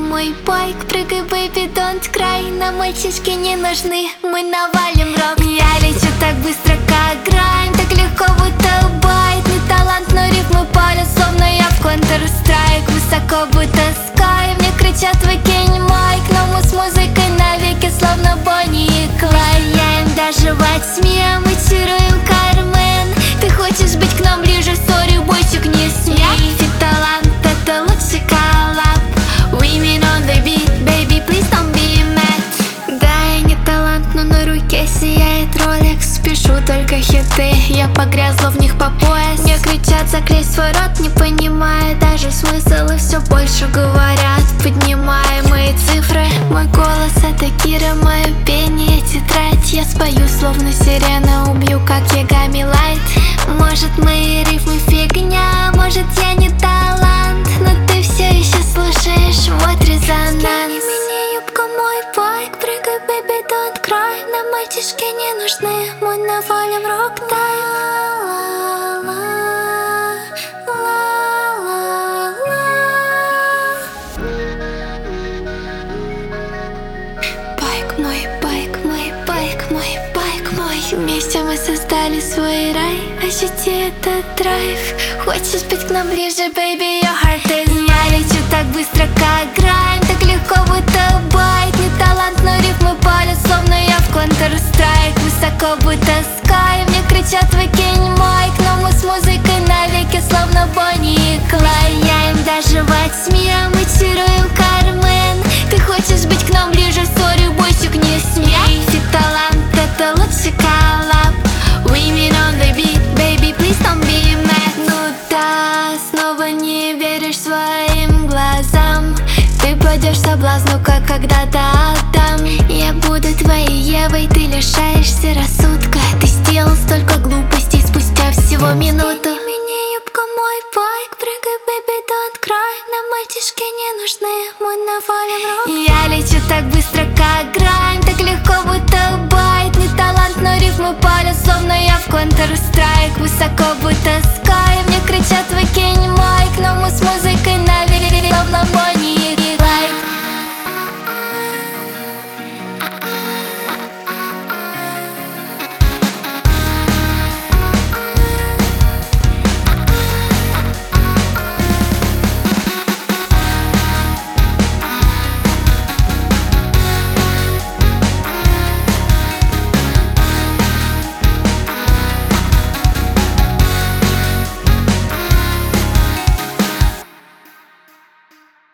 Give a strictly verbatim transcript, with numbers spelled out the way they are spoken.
мой байк, прыгай, baby, don't cry. Нам мальчишки не нужны, мы навалим рок. Я лечу так быстро, как грайм, так легко, будто байт. Не талант, но рифмы палят, словно я в Counter-Strike. Высоко, будто sky, мне кричат выкинь майк. Но мы с музыкой навеки, словно Бонни и Клайд. Я им даже во тьме, мы чаруем Кармен. Ты хочешь быть к нам ближе, сори, бойчик, не смей. Фит талант, это лучший коллаб. Women on the beat, baby, please don't be mad. Да, я не талант, но на руке сияет Rolex. Пишу только хиты, я погрязла в них по пояс. Мне кричат закрыть свой рот, не понимая даже смысл, и все больше говорят, поднимая мои цифры. Мой голос — это Кира, мое пение — тетрадь. Я спою, словно сирена, убью, как Ягами Лайт. Может, мои рифмы фигня, может, я не талант, но ты все еще слушаешь вот резонанс. Мне юбка, мой байк, прыгай, baby, don't cry. Нам мальчишки не нужны, мы навалим рок-тайм. Байк мой, байк мой, байк мой, байк мой. Вместе мы создали свой рай, ощути этот драйв. Хочешь быть к нам ближе, baby, your heart is mine. Я лечу так быстро, как грайм, так легко, будто байт. Не талант, но рифмы палят, словно я в Counter-Strike. Высоко, будто sky, мне кричат выкинь майк. Но мы с музыкой навеки, словно Бонни и Клайд. Я им даже во тьме, мы чаруем Кармен. Ты хочешь быть к нам ближе, сори, бойчик, не смей. Фит талант, это лучший коллаб. Women on the beat, baby, please don't be mad. Ну да, снова не веришь своим глазам. Ты пойдешь соблазну, как когда-то Адам. Я буду твоей Евой, ты лишаешься рассудка. Ты сделал столько глупостей спустя всего минуту. Мне юбка, мой байк, прыгай, baby, don't cry. Нам мальчишки не нужны, мы навалим рок. Я лечу так быстро, как грайм, так легко, будто байт. Не талант, но рифмы палят, словно я в Counter-Strike. Высоко, будто sky, мне кричат выкинь майк. Но мы с музыкой